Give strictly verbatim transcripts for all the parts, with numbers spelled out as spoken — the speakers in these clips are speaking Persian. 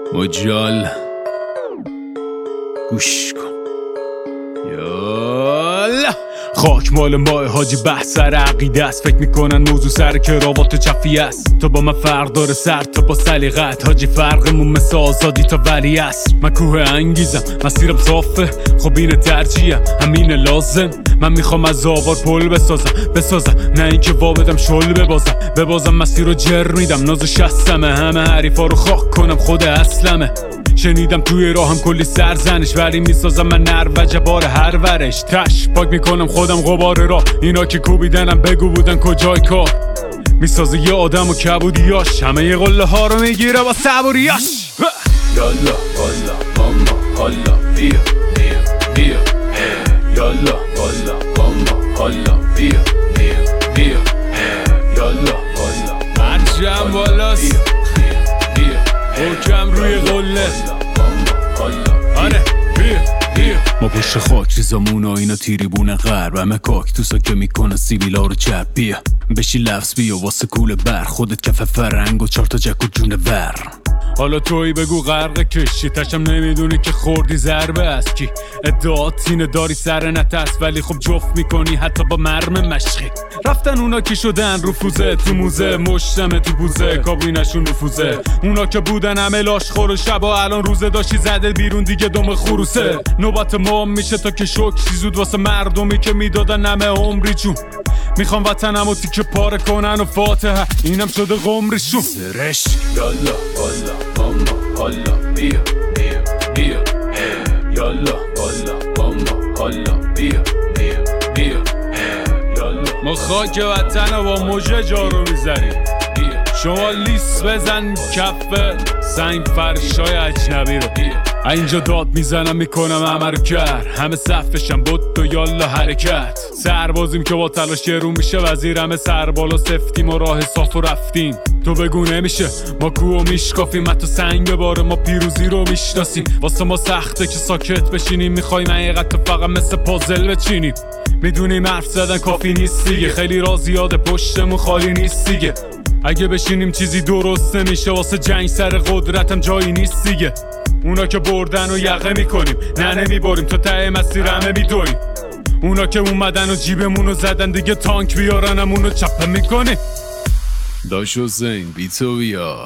مجال گوش کن یالا. خاک مال ماه حاجی بحث سر عقیده است. فکر میکنن موضوع سر کراوات چفی است. تو با من فرق داره سر تو با سلیقت حاجی. فرقمون مثل آزادی تا ولی است. من کوه انگیزم مسیرم صافه. خب اینه ترجیحم همینه لازم. من میخوام از آوار پل بسازم بسازم نه اینکه وابدم شل ببازم ببازم مسیر رو جر میدم ناز شستمه. همه حریفا رو خاک کنم خود اصلمه. شنیدم توی راهم کلی سرزنش ولی میسازم من نر و جبار هر ورش. تش پاک میکنم خودم غبار را. اینا که کوبیدنم بگو بودن کجای کار. میسازه یه آدم و کبودیاش. همه یه قله ها رو میگیره با صبوریاش. یالا والا ماما حالا بیا بیا بیا. یالا والا ماما حالا بیا بیا بیا. یالا والا مرجم بالاست حکم روی قله. آره بیا بیا. ما پشت خاک ریزامون و اینا تیریبون غرب. همه کاکتوسا که میکنه سیبیلا رو چپ. بیا بشی لفظ بیا واسه کول بر. خودت کف فرنگ و چار تا جک و جون ور. حالا توی بگو غرق کشی تشم نمیدونی که خوردی ضربه از کی. ادعات اینه داری سر نترس ولی خب جفت میکنی حتی با مرم مشقی. رفتن اونا که شدن رفوزه تو موزه. مشتمه تو بوزه کابینشون نفوزه. اونا که بودن همه لاش خور و شبا الان روزه داشتی زده بیرون دیگه دم خروسه. نوبت ما میشه تا که شکری زود واسه مردمی که میدادن همه عمری جون. میخوام وطنمو تیکه پاره کنن و فاتحه اینم شده قمرشون. سرش یالا والا ماما حالا بیا بیا بیا. یالا والا ماما حالا بیا بیا بیا. یالا ما خاک وطن و با مژه جارو میزنیم. شما لیس بزن کف سنگ فرشای اجنبی رو. اینجا داد میزنم میکنم همه رو کرد. همه صفشم بود و یالا حرکت. سربازیم که با تلاش رو میشه وزیر. همه سربالا سفتیم و راه صاف و رفتیم. تو بگو نمیشه ما کوه میشکافیم. حتی سنگ باره ما پیروزی رو میشناسیم. واسه ما سخته که ساکت بشینیم. میخوایم حقیقت فقط مثل پازل بچینیم. میدونیم حرف زدن کافی نیست دیگه. خیلی را زیاده پشتمون خالی نیست دیگه. اگه بشینیم چیزی درست نمیشه. واسه جنگ سر قدرتم جایی نیست دیگه. اونا که بردن و یقه میکنیم نه نمیباریم تا ته مسیر همه میدویم. اونا که اومدن و جیبمونو زدن دیگه تانک بیارن همونو چپه میکنیم. داش حسین بی تو بیا.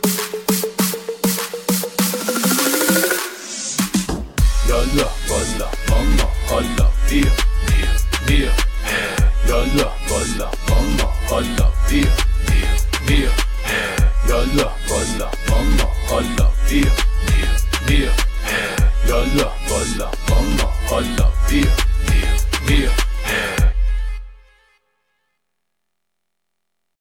یالا والا ماما حالا بیا بیا بیا. یالا والا ماما حالا بیا بیا بیا. یالا والا ماما حالا بیا بیا بیا. یالا والا ماما حالا بیا.